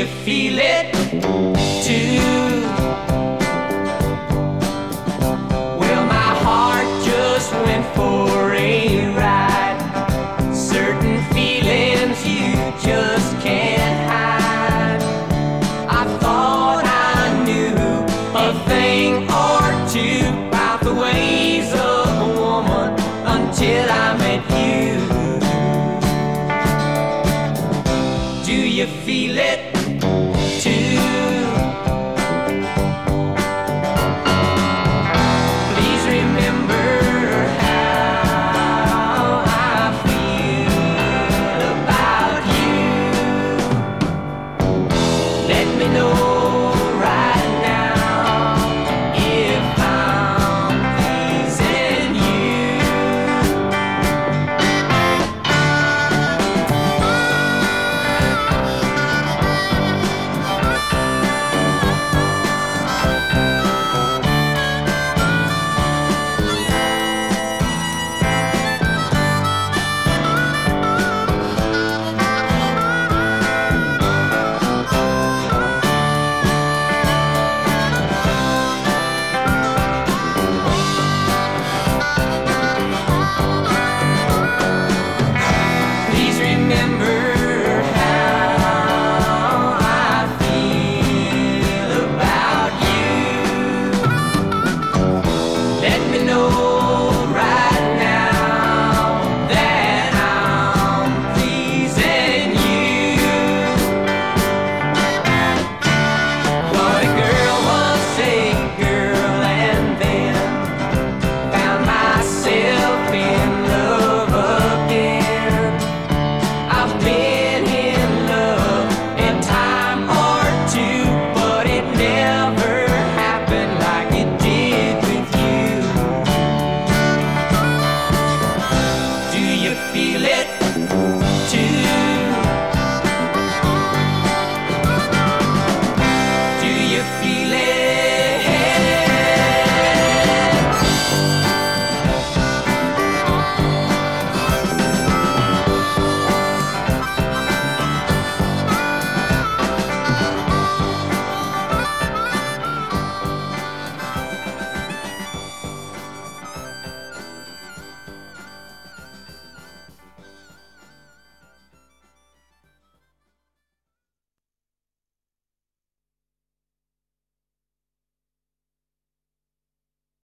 you feel it too? Well, my heart just went for a ride. Certain feelings you just can't hide. I thought I knew a thing or two about the ways of a woman until I met you. Do you feel it